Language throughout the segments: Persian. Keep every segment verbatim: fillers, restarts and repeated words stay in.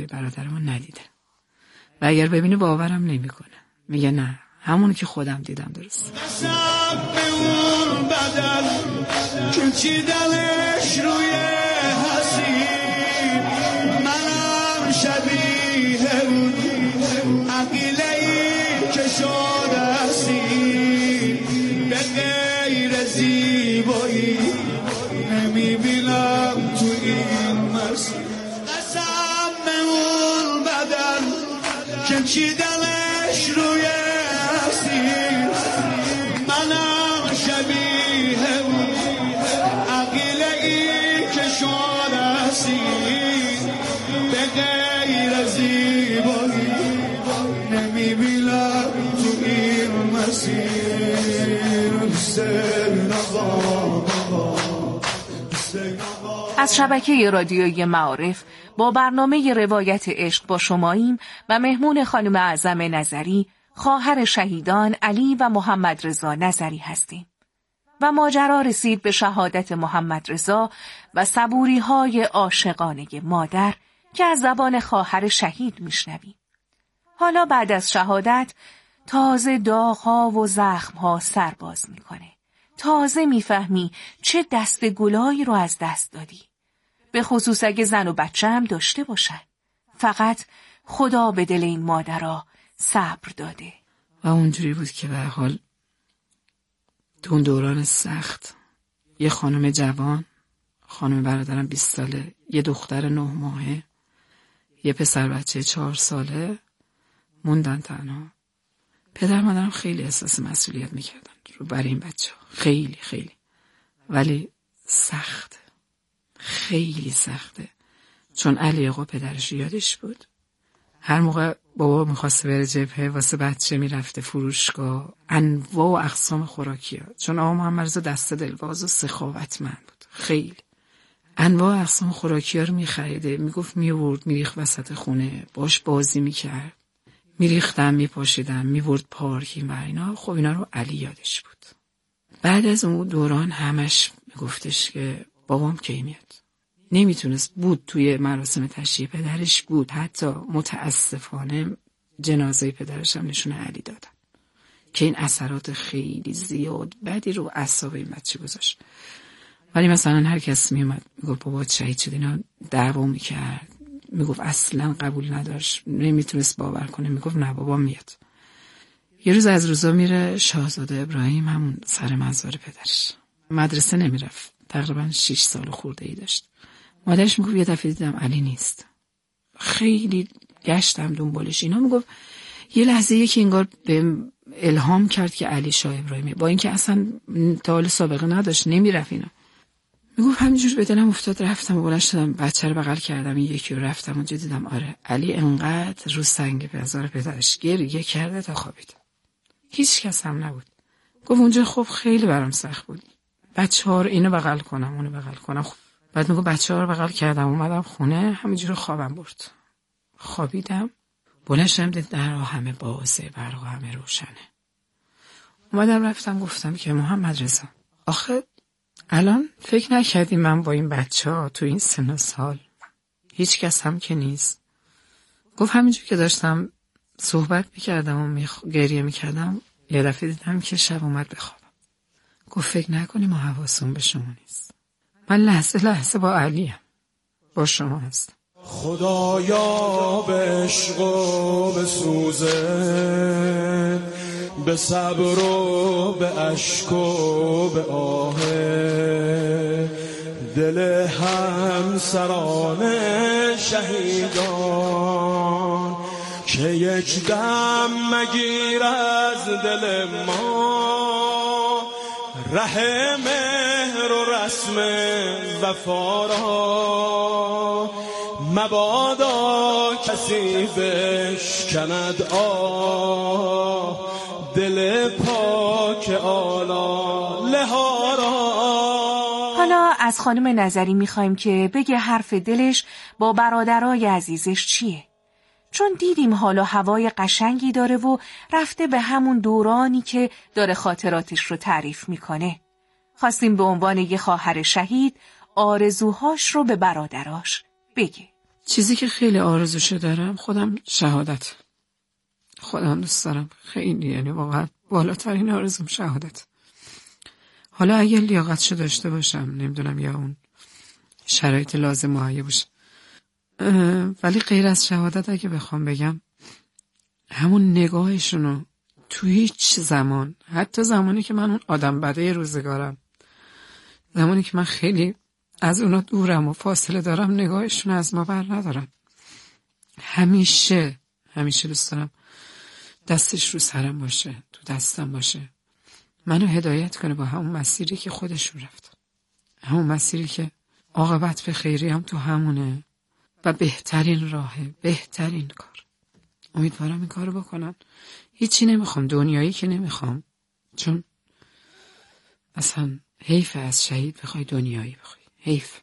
توی برادرمون ندیده و اگر ببینه باورم نمیکنه. میگه نه، همونو که خودم دیدم درست. چیدنش روی حسین منم شبیه اون عقیله‌ای که شده هستی به غیر زیبایی نمیبینم تو این مسیر قسم به اون بدن که چیدنش روی حسین منم شبیه اون عقیله‌ای که شده هستی به غیر زیبایی نمیبینم تو این مسیر. حسین آقا از شبکه رادیویی معارف با برنامه روایت عشق با شماییم و مهمون خانم اعظم نظری، خواهر شهیدان علی و محمد رضا نظری هستیم و ماجرا رسید به شهادت محمد رضا و صبوری‌های عاشقانه مادر که از زبان خواهر شهید میشنویم. حالا بعد از شهادت تازه داغ‌ها و زخم‌ها سرباز میکنه. تازه میفهمی چه دست گلایی رو از دست دادی. به خصوص اگه زن و بچه هم داشته باشن. فقط خدا به دل این مادرها صبر داده. و اونجوری بود که به حال تو اون دوران سخت یه خانم جوان، خانم برادرم بیست ساله، یه دختر نه ماهه، یه پسر بچه چهار ساله موندن تنها. پدر مادرم خیلی احساس مسئولیت میکردن رو برای این بچه ها. خیلی خیلی ولی سخته، خیلی سخته، چون علی آقا پدرش یادش بود. هر موقع بابا میخواسته بره جبهه واسه بچه میرفته فروشگاه، انواع و اقسام خوراکی ها، چون آقا محمد رضا دست دلواز و سخاوتمند بود، خیلی انواع و اقسام خوراکی ها رو میخریده، میگفت میورد میریخت وسط خونه، باش بازی میکرد، میریختم میپاشیدم میورد پارکینگ و اینا. خب اینا رو علی یادش بود. بعد از اون دوران همش میگفتش که بابام کی میاد. نمیتونست بود توی مراسم تشییع پدرش بود، حتی متاسفانه جنازه پدرش هم نشون علی دادن که این اثرات خیلی زیاد بدی رو اعصاب این بچه گذاشت. ولی مثلا هر کس میومد میگفت بابا شهید شد، اینا دعوا میکرد، میگفت اصلا قبول نداشت، نمیتونست باور کنه، میگفت نه بابا میاد. یه روز از روزا میره شاهزاده ابراهیم، همون سر مزار پدرش، مدرسه نمیرفت، تقریبا شش سال خورده ای داشت. مادرش میگفت یه دفعه دیدم علی نیست، خیلی گشتم دنبالش. اینا میگفت یه لحظه یکی انگار به الهام کرد که علی شاه ابراهیمی، با اینکه اصلا تا حالا سابقه نداشت، نمیرفت اینا. میگفت همینجور به دلم افتاد، رفتم و بلند شدم، بچه رو بغل کردم، این یکی رو رفتم اونجا دیدم آره علی انقدر رو سنگ مزار پدرش گریه کرده تا خوابید. هیچ کس هم نبود. گفت اونجا خب خیلی برام سخت بود، بچه ها رو اینو بغل کنم اونو بغل کنم. خب بعد میگه بچه ها رو بغل کردم، اومدم خونه، همینجور خوابم برد. خوابیدم، بلند شدم دید درها همه بازه، برق همه روشنه. اومدم رفتم گفتم که محمد رضا آخه الان فکر نکردی من با این بچه ها تو این سن و سال هیچ کس هم که نیست؟ گفت همینجور که داشتم صحبت میکردم و میخ... گریه میکردم یه دفعه دیدم که شب اومد بخوابم. گفت فکر نکنی ما حواسمون به شما نیست، من لحظه لحظه با علیم، با شما هستم. خدایا به عشق و به سوزه، به صبر و به عشق و به آه، دل همسران شهیدان که یک دم مگیر از دل ما، ره مهر و رسم وفا را، مبادا کسی بشکند آه، دل پاک آلاله ها را. حالا از خانم نظری میخوایم که بگه حرف دلش با برادرای عزیزش چیه، چون دیدیم حالا هوای قشنگی داره و رفته به همون دورانی که داره خاطراتش رو تعریف میکنه. خواستیم به عنوان یه خواهر شهید آرزوهاش رو به برادراش بگه. چیزی که خیلی آرزوشو دارم خودم شهادت. خودم دوست دارم خیلی، یعنی واقعا بالاترین آرزوم شهادت. حالا اگه لیاقتشو داشته باشم، نمیدونم، یا اون شرایط لازم مهیا باشه، ولی غیر از شهادت اگه بخوام بگم، همون نگاهشونو تو هیچ زمان، حتی زمانی که من اون آدم بده روزگارم، زمانی که من خیلی از اونا دورم و فاصله دارم، نگاهشون از ما بر ندارم. همیشه همیشه دوست دارم دستش رو سرم باشه، تو دستم باشه، منو هدایت کنه با همون مسیری که خودشون رفتن، همون مسیری که عاقبت به خیری هم تو همونه و بهترین راهه، بهترین کار. امیدوارم این کارو بکنن. هیچی نمیخوام، دنیایی که نمیخوام، چون اصلا حیف از شهید بخوای دنیایی بخوای، حیف.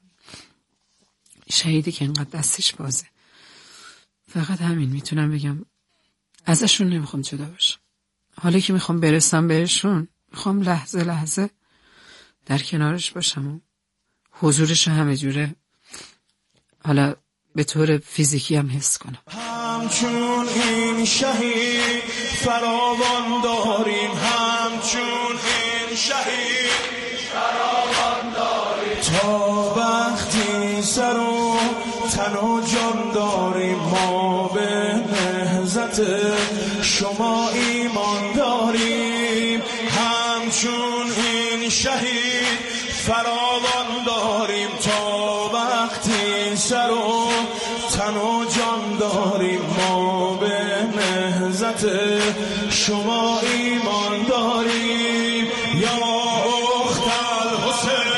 شهیدی که انقدر دستش بازه. فقط همین میتونم بگم، ازشون نمیخوام جدا باشم. حالا که میخوام برسم بهشون، میخوام لحظه لحظه در کنارش باشم و حضورش همه جوره، حالا به طور فیزیکی هم حس کنم. همچون این شهید فراوان داریم، همچون این شهید فراوان داریم، تا وقتی سر و تن و جان داریم، ما به نهضت شما ایمان داریم. همچون این شهید فراوان داریم، تا وقتی سر و تن و جان داریم، ما به نهضت شما ایمان داریم. یا اخت الحسین،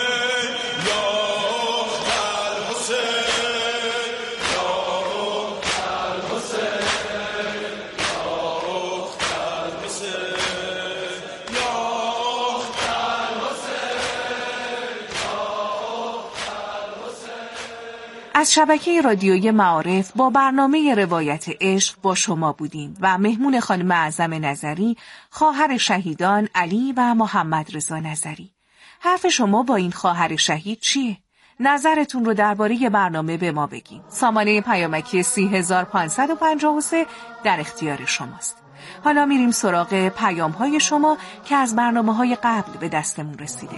یا اخت الحسین، یا اخت الحسین، یا اخت الحسین، یا اخت الحسین. از شبکه رادیویی معارف با برنامه روایت عشق با شما بودیم و مهمون خانم اعظم نظری، خواهر شهیدان علی و محمد رضا نظری. حرف شما با این خواهر شهید چیه؟ نظرتون رو درباره برنامه به ما بگین. سامانه پیامکی سی هزار پانصد و پنجاه و سه در اختیار شماست. حالا میریم سراغ پیام های شما که از برنامه های قبل به دستمون رسیده.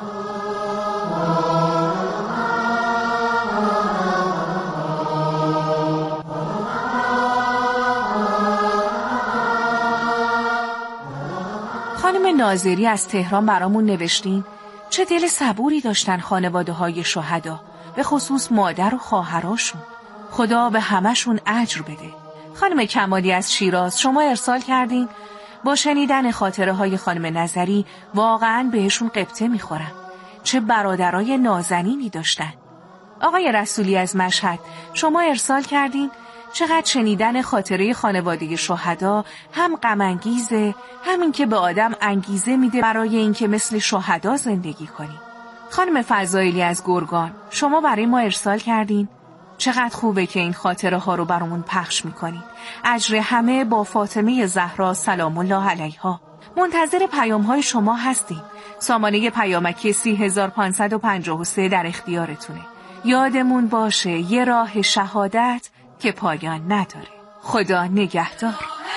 خانم ناظری از تهران برامون نوشتین چه دل صبوری داشتن خانواده های شهدا، به خصوص مادر و خواهراشون. خدا به همشون اجر بده. خانم کمالی از شیراز، شما ارسال کردین با شنیدن خاطره های خانم نظری واقعاً بهشون قبطه میخورم. چه برادرای نازنینی داشتن. آقای رسولی از مشهد، شما ارسال کردین چقدر شنیدن خاطره خانواده شهدا هم غم انگیزه، همین که به آدم انگیزه میده برای اینکه مثل شهدا زندگی کنیم. خانم فضایلی از گرگان، شما برای ما ارسال کردین چقدر خوبه که این خاطره ها رو برامون پخش میکنین. اجر همه با فاطمه زهرا سلام الله علیها. منتظر پیام های شما هستیم. سامانه پیامکی سی هزار پانصد و پنجاه و سه در اختیارتونه. یادمون باشه یه راه شهادت که پایان نداره. خدا نگهدار.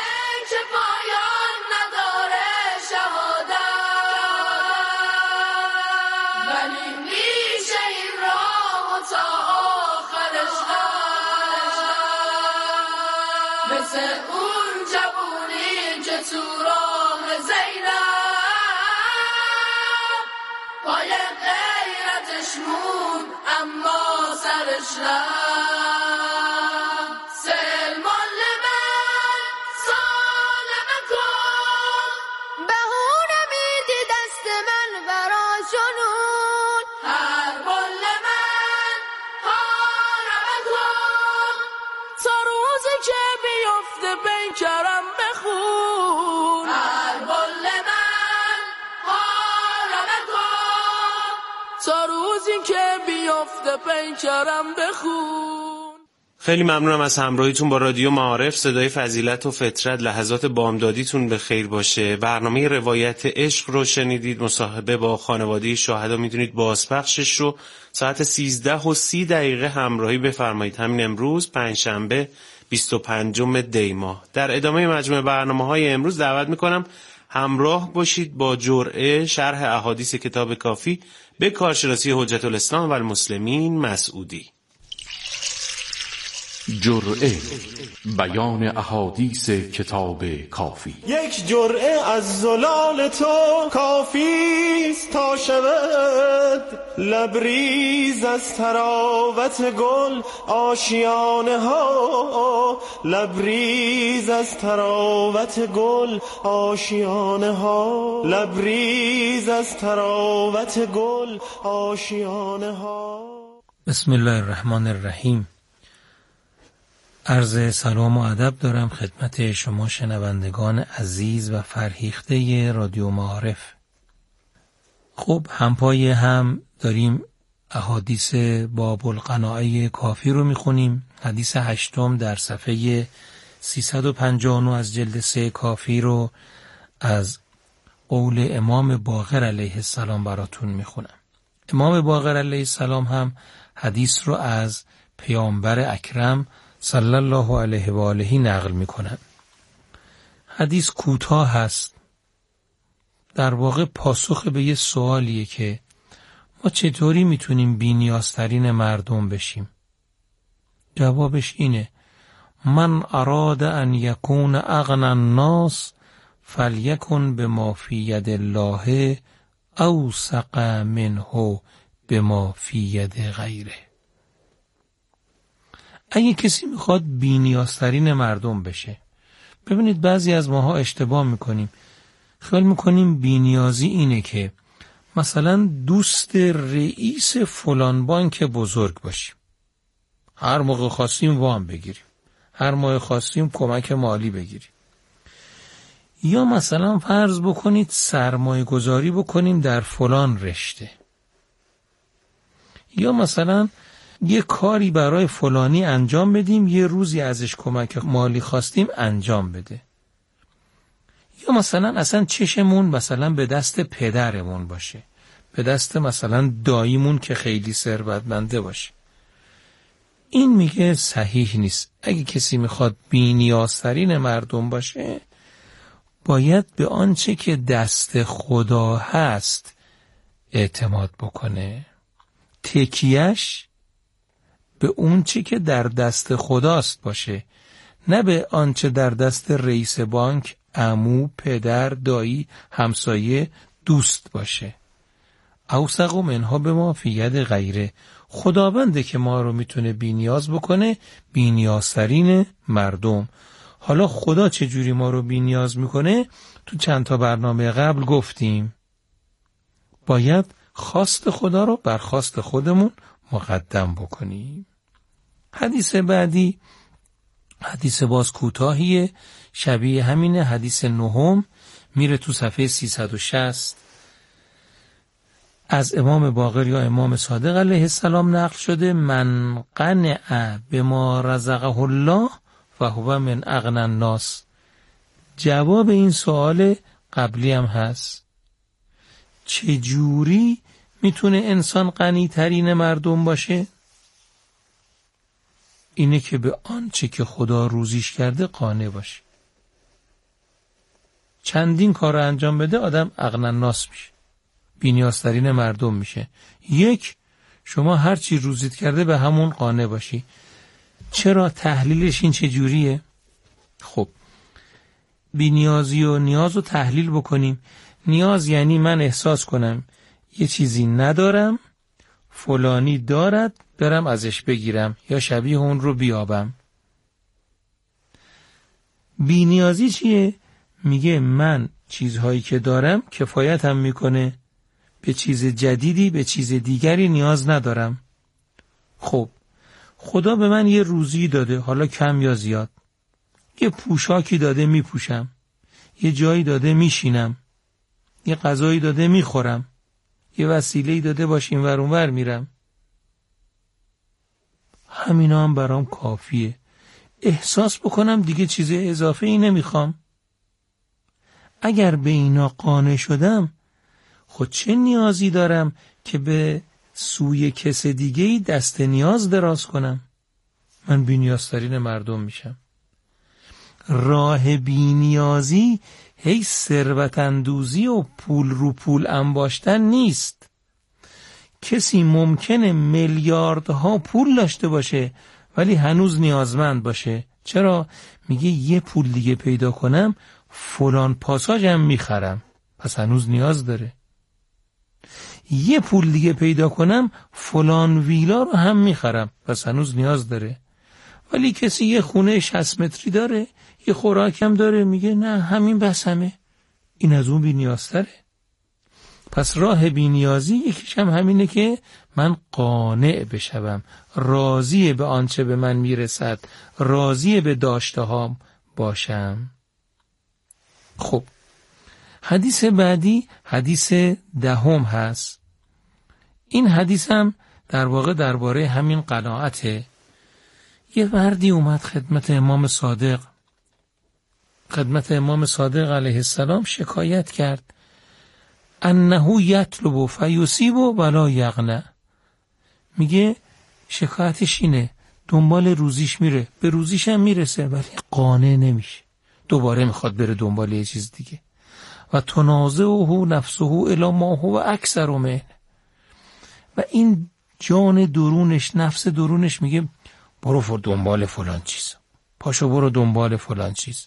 مثل اون جوونی که تو راه زینب پای غیرتش مون اما سرش رفت. سلمان لمن سالم کن بهونه میدی دست من برا جنون. هر بل من هارم کن تا روزی که بیفته بیکرم بخون. هر بل من هارم کن تا روزی که بیفته پیکرم بخون. خیلی ممنونم از همراهیتون با رادیو معارف. صدای فضیلت و فطرت. لحظات بامدادیتون به خیر باشه. برنامه روایت عشق رو شنیدید، مصاحبه با خانواده شاهدا. میدونید بازپخشش رو ساعت سیزده و سی دقیقه همراهی بفرمایید، همین امروز پنجشنبه بیست و پنجم دی ماه. در ادامه مجموعه برنامه‌های امروز دعوت میکنم همراه باشید با جرعه شرح احادیث کتاب کافی به کارشناسی حجت الاسلام و المسلمین مسعودی. جرعه، بیان احادیث کتاب کافی. یک جرعه از زلال تو کافیست تا شود لبریز از تراوت گل آشیانه ها، لبریز از تراوت گل آشیانه ها، لبریز از تراوت گل آشیانه ها. بسم الله الرحمن الرحیم. عرض سلام و ادب دارم خدمت شما شنوندگان عزیز و فرهیخته رادیو معارف. خب همپای هم داریم احادیث باب القناعه کافی رو میخونیم. حدیث هشتم در صفحه سیصد و پنجاه و نه از جلد سه کافی رو از قول امام باقر علیه السلام براتون میخونم. امام باقر علیه السلام هم حدیث رو از پیامبر اکرم صلی الله علیه و آله نقل میکنن. حدیث کوتاه هست، در واقع پاسخ به یه سوالیه که ما چطوری میتونیم بی‌نیازترین مردم بشیم. جوابش اینه: من اراد ان یکون اغنی الناس فلیکن بما فی ید الله اوثق منه بما فی ید غیره. اگه کسی میخواد بی‌نیازترین مردم بشه، ببینید بعضی از ماها اشتباه میکنیم، خیال میکنیم بی‌نیازی اینه که مثلا دوست رئیس فلان بانک بزرگ باشیم، هر موقع خواستیم وام بگیریم، هر موقع خواستیم کمک مالی بگیریم، یا مثلا فرض بکنید سرمایه گذاری بکنیم در فلان رشته، یا مثلا یه کاری برای فلانی انجام بدیم، یه روزی ازش کمک مالی خواستیم انجام بده، یا مثلا اصلا چشمون مثلا به دست پدرمون باشه، به دست مثلا داییمون که خیلی ثروتمنده باشه. این میگه صحیح نیست. اگه کسی میخواد بی‌نیازترین مردم باشه، باید به آنچه که دست خدا هست اعتماد بکنه، تکیهش به اون چی که در دست خداست باشه، نه به آنچه در دست رئیس بانک، عمو، پدر، دایی، همسایه، دوست باشه. اوثق منها بما فی ید غیره. خداونده که ما رو میتونه بی‌نیاز بکنه، بی‌نیازترین مردم. حالا خدا چجوری ما رو بی‌نیاز میکنه؟ تو چند تا برنامه قبل گفتیم باید خواست خدا رو بر خواست خودمون مقدم بکنیم. حدیث بعدی حدیث باز کوتاهیه، شبیه همینه. حدیث نهم میره تو صفحه سیصد و شصت از امام باقر یا امام صادق علیه السلام نقل شده: من قنع بما رزقه الله و هو من اغنی الناس. جواب این سوال قبلی هم هست. چجوری میتونه انسان غنی ترین مردم باشه؟ اینه که به آنچه که خدا روزیش کرده قانع باشه. چندین کار رو انجام بده، آدم اغنی الناس میشه، بی‌نیازترین مردم میشه. یک، شما هر چی روزیت کرده به همون قانع باشی. چرا؟ تحلیلش این چجوریه؟ خب بی‌نیازی و نیاز رو تحلیل بکنیم. نیاز یعنی من احساس کنم یه چیزی ندارم، فلانی دارد، برم ازش بگیرم یا شبیه اون رو بیابم. بی‌نیازی چیه؟ میگه من چیزهایی که دارم کفایتم میکنه، به چیز جدیدی، به چیز دیگری نیاز ندارم. خب خدا به من یه روزی داده، حالا کم یا زیاد، یه پوشاکی داده میپوشم، یه جایی داده میشینم، یه غذایی داده میخورم، یه وسیله‌ای داده باش این ور اون ور میرم. همینا هم برام کافیه. احساس بکنم دیگه چیز اضافه ای نمیخوام. اگر به اینا قانع شدم، خود چه نیازی دارم که به سوی کس دیگه‌ای دست نیاز دراز کنم؟ من بی‌نیازترین مردم میشم. راه بی‌نیازی هی ثروت اندوزی و پول رو پول انباشتن نیست. کسی ممکنه میلیاردها پول داشته باشه ولی هنوز نیازمند باشه. چرا؟ میگه یه پول دیگه پیدا کنم فلان پاساژم میخرم، پس هنوز نیاز داره. یه پول دیگه پیدا کنم فلان ویلا رو هم میخرم، پس هنوز نیاز داره. ولی کسی یه خونه شصت متری داره، یه خوراکم داره، میگه نه همین بس همه، این از اون بی نیازتره. پس راه بی نیازی یکیش هم همینه که من قانع بشم، راضی به آنچه به من میرسد، راضی به داشته هام باشم. خب حدیث بعدی حدیث دهم هست. این حدیث هم در واقع درباره همین قناعته. یه مردی اومد خدمت امام صادق خدمت امام صادق علیه السلام شکایت کرد انه یطلب فیصیب ولا یغنی. میگه شکایتش اینه دنبال روزیش میره، به روزیش هم میرسه ولی قانع نمیشه، دوباره میخواد بره دنبال یه چیز دیگه. و تنازعه نفسه الی ما هو اکثر منه. و این جان درونش، نفس درونش میگه برو فر دنبال فلان چیز، پاشو برو دنبال فلان چیز.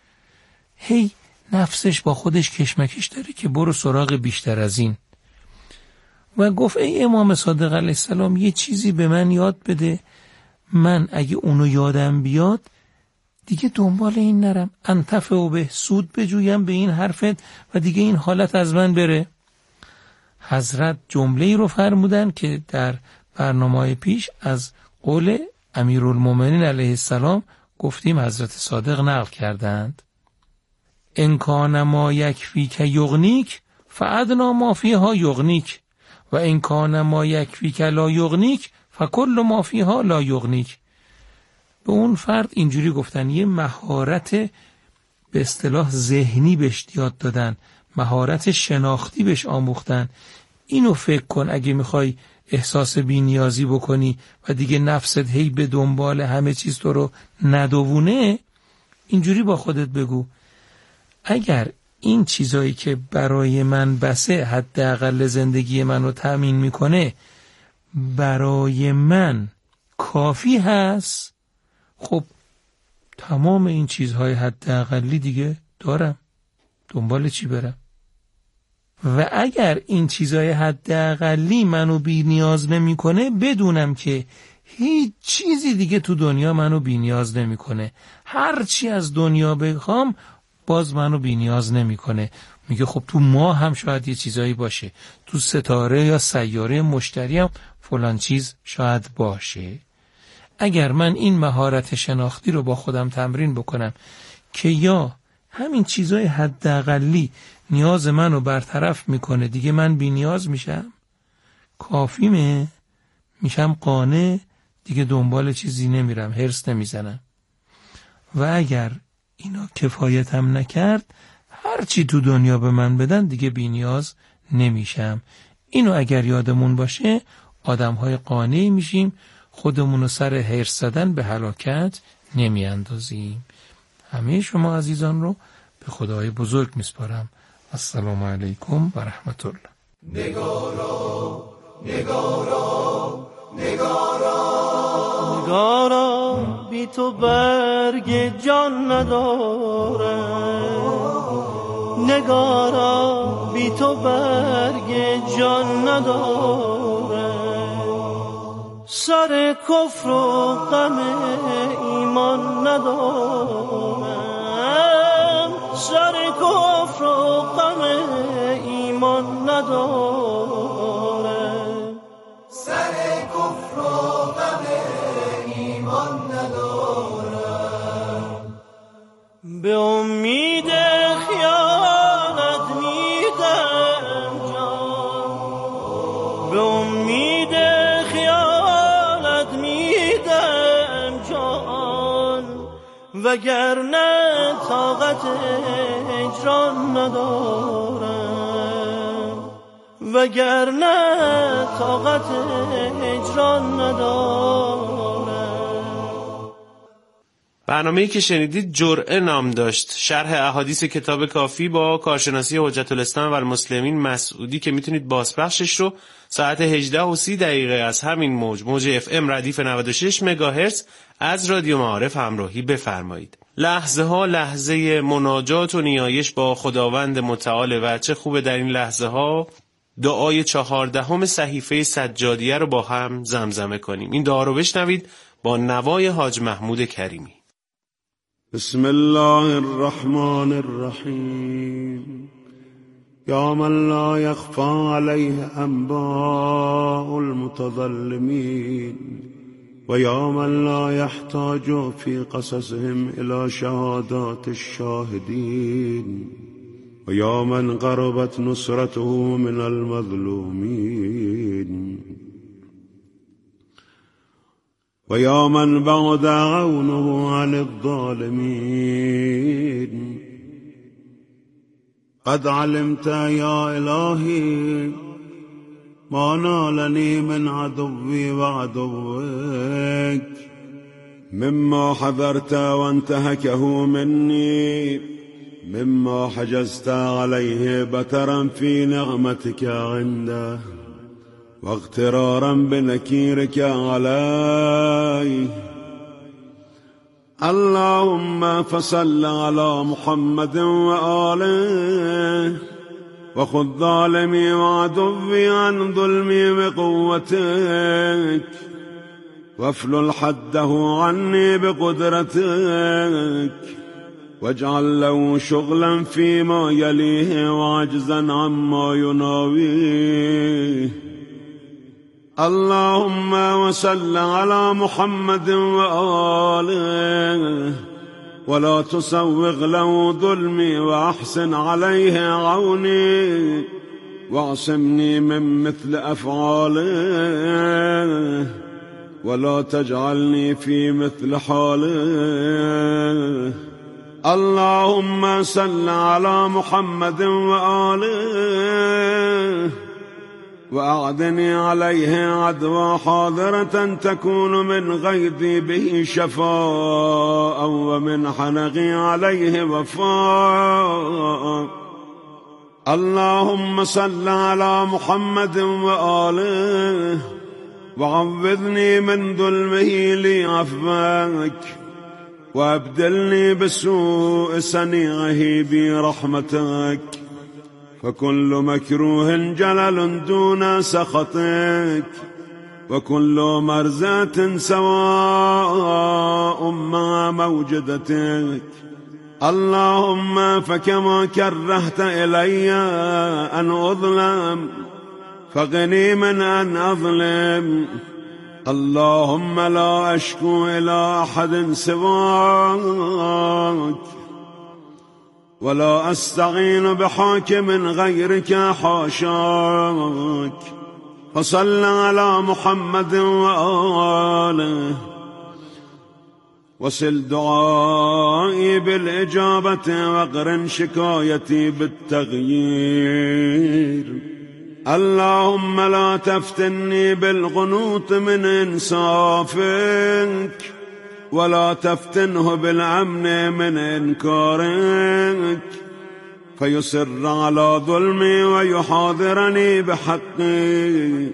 هی نفسش با خودش کشمکش داره که برو سراغ بیشتر از این. و گفت ای امام صادق علیه السلام یه چیزی به من یاد بده، من اگه اونو یادم بیاد دیگه دنبال این نرم، انتفع و به سود بجویم به این حرفت و دیگه این حالت از من بره. حضرت جمله‌ای رو فرمودن که در برنامه پیش از قول امیرالمومنین علیه السلام گفتیم حضرت صادق نقل کردند. ان کان ما یکفی که یغنیک فادنا ما فیها یغنیک و ان کان ما یکفی که لا یغنیک فکل ما فیها لا یغنیک. به اون فرد اینجوری گفتن، یه مهارت به اصطلاح ذهنی بهش یاد دادن، مهارت شناختی بهش آموختن. اینو فکر کن اگه میخوای احساس بی نیازی بکنی و دیگه نفست هی به دنبال همه چیز تو رو ندوونه، اینجوری با خودت بگو اگر این چیزایی که برای من بسه، حداقل زندگی من رو تأمین میکنه، برای من کافی هست، خب تمام این چیزهای حداقلی دیگه دارم، دنبال چی برم؟ و اگر این چیزهای حداقلی منو بی نیاز نمیکنه، بدونم که هیچ چیزی دیگه تو دنیا منو بی نیاز نمیکنه. هر چی از دنیا بخوام باز منو بی نیاز نمیکنه. میگه خب تو ما هم شاید یه چیزایی باشه، تو ستاره یا سیاره مشتری هم فلان چیز شاید باشه. اگر من این مهارت شناختی رو با خودم تمرین بکنم که یا همین چیزای حداقلی نیاز منو برطرف میکنه، دیگه من بی نیاز میشم، کافیمه، میشم قانع، دیگه دنبال چیزی نمیرم، هرس نمیزنم. و اگر اینا کفایتم نکرد، هر چی تو دنیا به من بدن دیگه بی نیاز نمیشم. اینو اگر یادمون باشه آدمهای قانعی میشیم، خودمونو سر هرس زدن به هلاکت نمیاندازیم. همه شما عزیزان رو به خدای بزرگ میسپارم. السلام علیکم و رحمت الله. نگارا نگارا نگارا نگارا بی تو برگ جان نداره، نگارا بی تو برگ جان نداره، سر کفر و غم ایمان ندارم، سر کفر و غم ایمان ندارم، سر کفر و غم ایمان ندارم، به امید خیانت میدم جان، به امید خیانت میدم وگرنه طاقت هجران ندارم، وگرنه طاقت هجران ندارم. برنامه‌ای که شنیدید جرعه نام داشت، شرح احادیث کتاب کافی با کارشناسی حجت الاسلام و المسلمین مسعودی که میتونید بازپخشش رو ساعت هجده و سی دقیقه از همین موج موج اف ام ردیف نود و شش مگاهرتز از رادیو معارف همراهی بفرمایید. لحظه ها لحظه مناجات و نیایش با خداوند متعال و چه خوبه در این لحظه ها دعای چهاردهم صحیفه سجادیه رو با هم زمزمه کنیم. این دعا رو بشنوید با نوای حاج محمود کریمی. بسم الله الرحمن الرحیم. یا من لا یخفى علیه انباء المتظلمین و یا من لا یحتاج فی قصصهم الى شهادات الشاهدین و یا من قربت نصرته من المظلومین و یا من بعد عونه عن الظالمین. قد علمت یا الهی ما نالنی من عدوی و عدوک مما حذرت و انتهکه منی مما حجزت علیه بترا فی نعمتك عنده واغترارا بنكيرك عليه. اللهم فصل على محمد وآله وخذ ظالمي وعدوي عن ظلمي بقوتك وافلل حده عني بقدرتك واجعل له شغلا فيما يليه وعجزا عما يناويه. اللهم وصل على محمد وآله ولا تسوغ له ظلمي وأحسن عليه عوني واعصمني من مثل أفعاله ولا تجعلني في مثل حاله. اللهم صل على محمد وآله وأعدني عليه عدوى حاضرة تكون من غيظي به شفاء ومن حنقي عليه وفاء. اللهم صل على محمد وآله وعوذني من ظلمه لي عفوك وابدلني بسوء صنيعه برحمتك فكل مكروه جلل دون سخطك وكل مرزات سواء مع موجدتك. اللهم فكما كرهت إلي أن أظلم فغني من أن أظلم. اللهم لا أشكو إلى أحد سواك ولا أستعين بحاكم غيرك حاشاك. فصل على محمد وآله وسل دعائي بالإجابة وقرن شكايتي بالتغيير. اللهم لا تفتني بالقنوط من إنصافك ولا تفتنه بالأمن من إنكارك فيسر على ظلمي ويحاضرني بحقي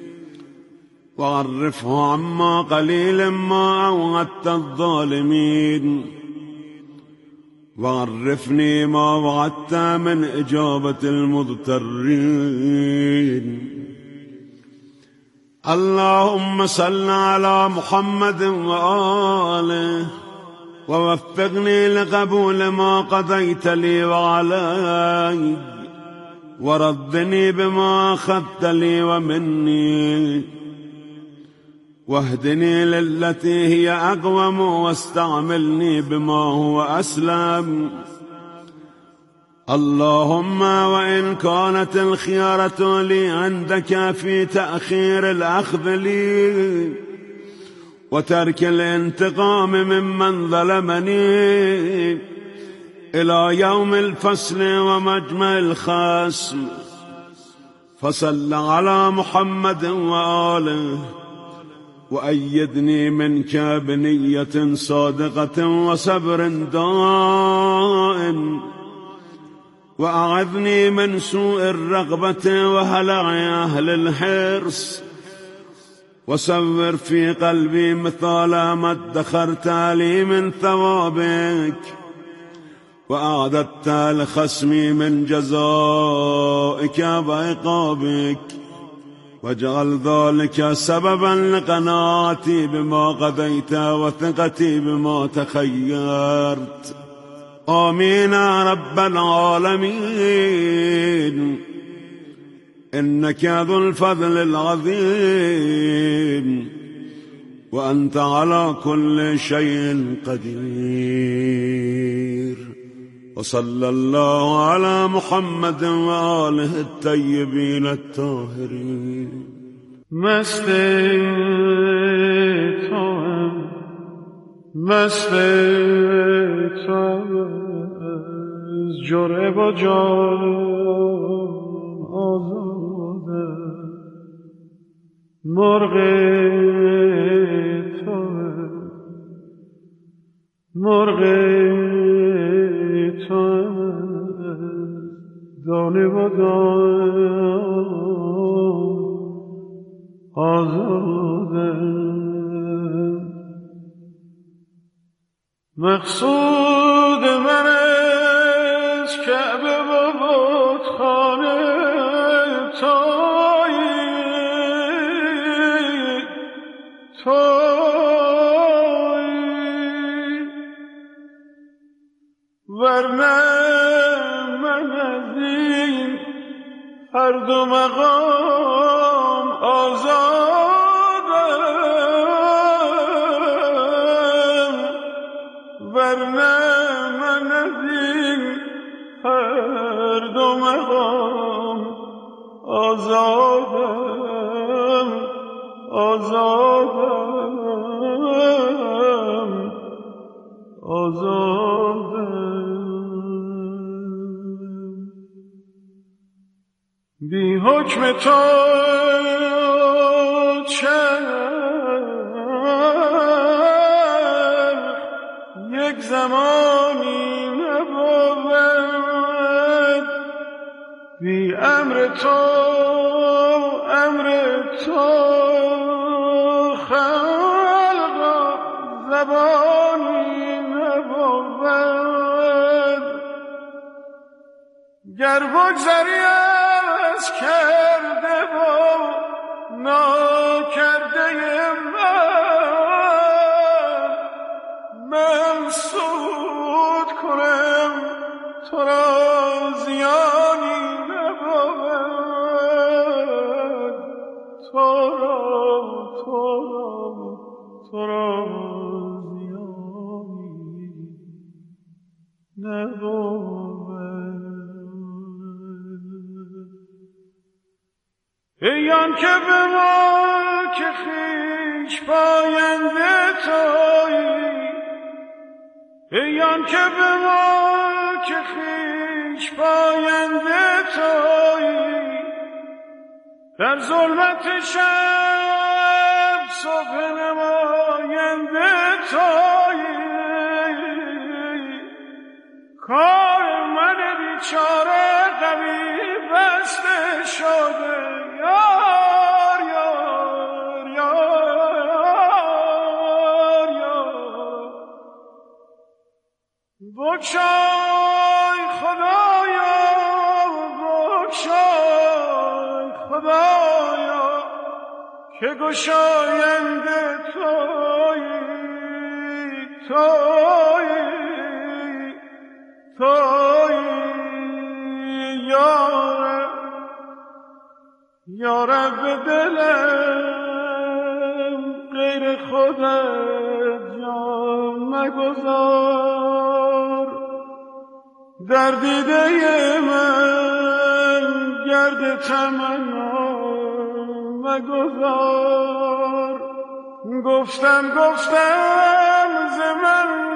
وعرفه عما قليل ما أوعدت الظالمين وعرفني ما وعدت من إجابة المضطرين. اللهم صل على محمد وآله ووفقني لقبول ما قضيت لي وعلي وردني بما أخذت لي ومني واهدني للتي هي أقوم واستعملني بما هو أسلم. اللهم وإن كانت الخيارة لي عندك في تأخير الأخذ لي وترك الانتقام ممن ظلمني إلى يوم الفصل ومجمع الخصم فصل على محمد وآله وأيدني منك بنية صادقة وصبر دائم وأعذني من سوء الرغبة وهلع أهل الحرص وصور في قلبي مثال ما ادخرت لي من ثوابك وأعددت لخصمي من جزائك وعقابك واجعل ذلك سببا لقناعتي بما قضيت وثقتي بما تخيرت. آمين يا رب العالمين إنك ذو الفضل العظيم وأنت على كل شيء قدير. وصلى الله على محمد وآله الطيبين الطاهرين. مست توام مست توام از جرعه با جان آزاده مرغ توام مرغ توام دانه با دان آزاده مقصود من از کعبه و بتخانه تویی تویی ورنه من از این هر دو مقام آزادم ورنه من از این هر دو مقام آزادم آزادم آزادم بی حکم تو چرخ یک زمانی نبود بی امر تو امر تو خلق زبانی نبود گر بگذری از کرده و ناکرده من من سود کنم تو را زیانی نبود تو را تو را تو را زیانی نبود. ایان که به ما که خویش پاینده تویی ایان که به ما که خویش پاینده تویی در ظلمت شب صبح نماینده تویی کار من بیچاره قوی بسته شده یار یار یار یار بگشای خدایا بگشای خدایا که گشاینده تویی تویی تویی یار یا رب دلم غیر خودت جان مگذار در دیده من گرد تمنا مگذار گفتم گفتم ز من